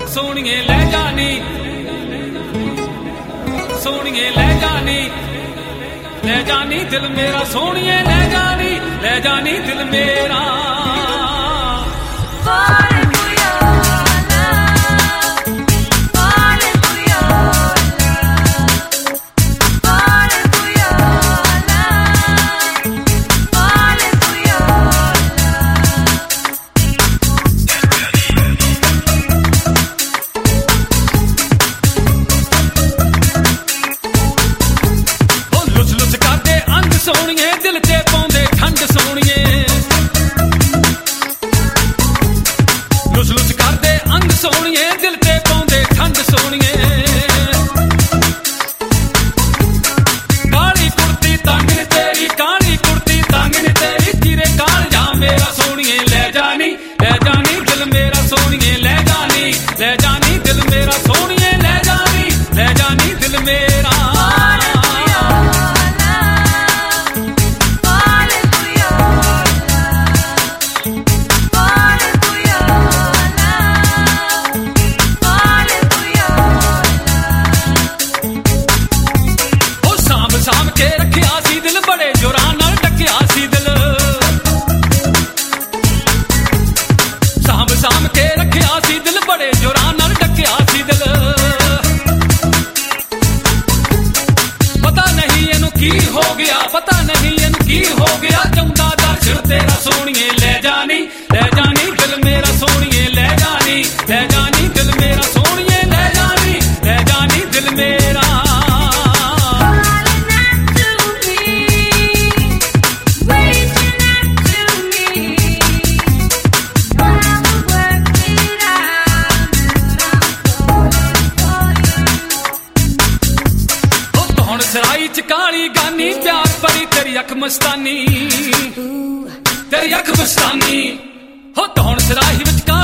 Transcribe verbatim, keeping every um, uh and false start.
सोहणीए लै जानी सोहणीए लै जानी लै जानी दिल मेरा सोहणीए लै जानी लै जानी दिल मेरा सोहणीए दिल च पाउंदे ठंड सोहणीए लुस लुस करदे अंग सोहणीए दिल च पाउंदे ठंड सोहणीए काली कुर्ती तंग ने तेरी काली कुर्ती तंग ने तेरी चिरे कालजा मेरा सोहणीए लै जानी लै जानी दिल मेरा सोहणीए लै जानी लै जानी दिल मेरा सोहणीए लै जानी लै जानी दिल मेरा साम के रखिया सी दिल बड़े जोरां नाल टकिया सी दिल साम साम के रखिया सी दिल बड़े जोरां नाल टकिया सी दिल पता नहीं इनू की हो गया पता नहीं इनू की हो गया चौंदा दर्शन तेरा सोहणीए लै जानी लै जानी दिल मेरा सोहणीए लै जानी लै जानी दिल मेरा सोहणीए लै जानी लै जानी दिल मेरा सराई च काली गानी प्यार बड़ी तेरी अख मस्तानी तेरी अख मस्तानी हो तो हुण सराही विच